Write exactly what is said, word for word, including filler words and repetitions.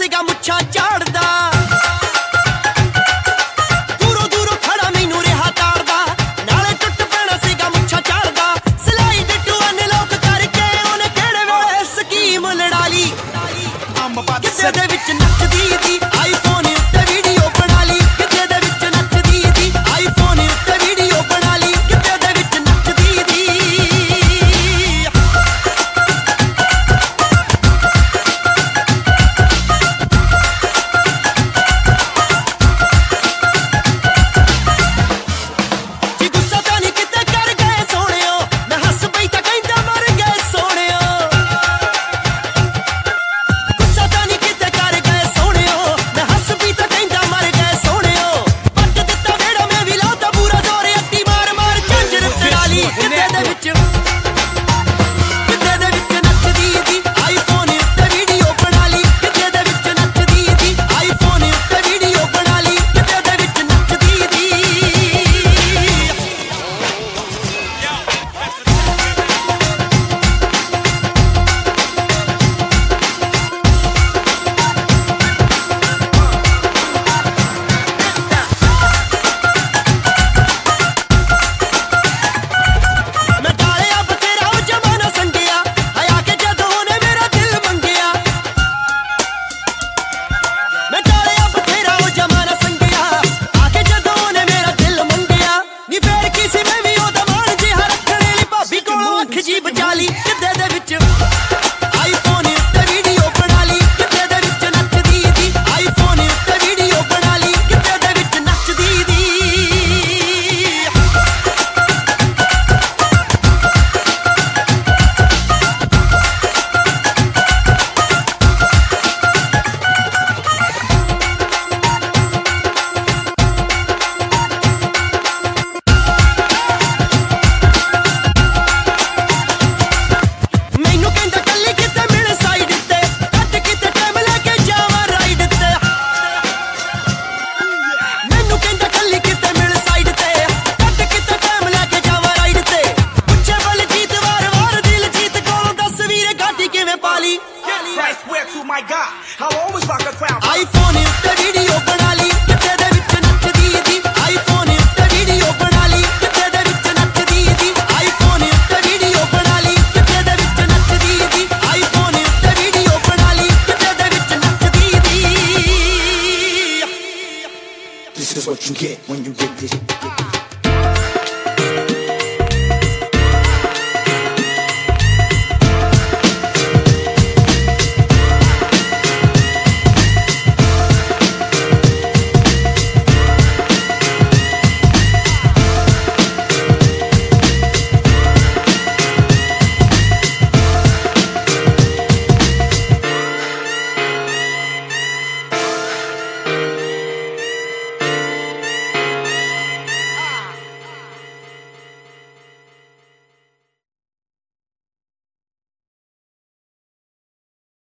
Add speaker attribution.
Speaker 1: ਸੀਗਾ ਮੁੱਛਾਂ ਝਾੜਦਾ ਕਿਸੇ ਦੇ ਵਿੱਚ ਨੱਚਦੀ ਦੀ ਆਈਫੋਨ ਉੱਤੇ ਵੀਡੀਓ ਬਣਾ ਲਈ ਕਿਸੇ ਦੇ ਵਿੱਚ ਨੱਚਦੀ ਦੀ ਆਈਫੋਨ ਉੱਤੇ ਵੀਡੀਓ ਬਣਾ ਲਈ ਕਿਸੇ ਦੇ ਵਿੱਚ ਨੱਚਦੀ ਦੀ ਜੀ ਗੁੱਸਾ ਤਾਂ ਨਹੀਂ ਕਿਤੇ ਕਰ ਗਏ ਸੋਹਣਿਓ ਮੈਂ ਹੱਸ ਪਈ ਤਾਂ ਕਹਿੰਦਾ ਮਰ ਗਏ ਸੋਹਣਿਓ ਜੀ ਬਚਾ ਲਈ ਕਿੱਦੇ ਦੇ ਵਿੱਚ ਆਈਫੋਨ ਉੱਤੇ ਵੀਡੀਓ ਬਣਾ ਲਈ ਕਿੱਦੇ ਦੇ ਵਿੱਚ ਨੱਚਦੀ ਦੀ ਆਈਫੋਨ ਉੱਤੇ ਵੀਡੀਓ ਬਣਾ ਲਈ ਕਿੱਦੇ ਦੇ ਵਿੱਚ ਨੱਚਦੀ ਦੀ
Speaker 2: My God, I'll always rock a crown.
Speaker 1: iPhone ਉੱਤੇ ਵੀਡੀਓ ਬਣਾ ਲਈ ਕਿਤੇ ਦੇ ਵਿੱਚ ਨੱਚਦੀ ਦੀ iPhone ਉੱਤੇ ਵੀਡੀਓ ਬਣਾ ਲਈ ਕਿਤੇ ਦੇ ਵਿੱਚ ਨੱਚਦੀ ਦੀ iPhone ਉੱਤੇ ਵੀਡੀਓ ਬਣਾ ਲਈ ਕਿਤੇ ਦੇ ਵਿੱਚ ਨੱਚਦੀ ਦੀ iPhone ਉੱਤੇ ਵੀਡੀਓ ਬਣਾ ਲਈ ਕਿਤੇ ਦੇ ਵਿੱਚ ਨੱਚਦੀ ਦੀ
Speaker 3: This is what you get when you get this.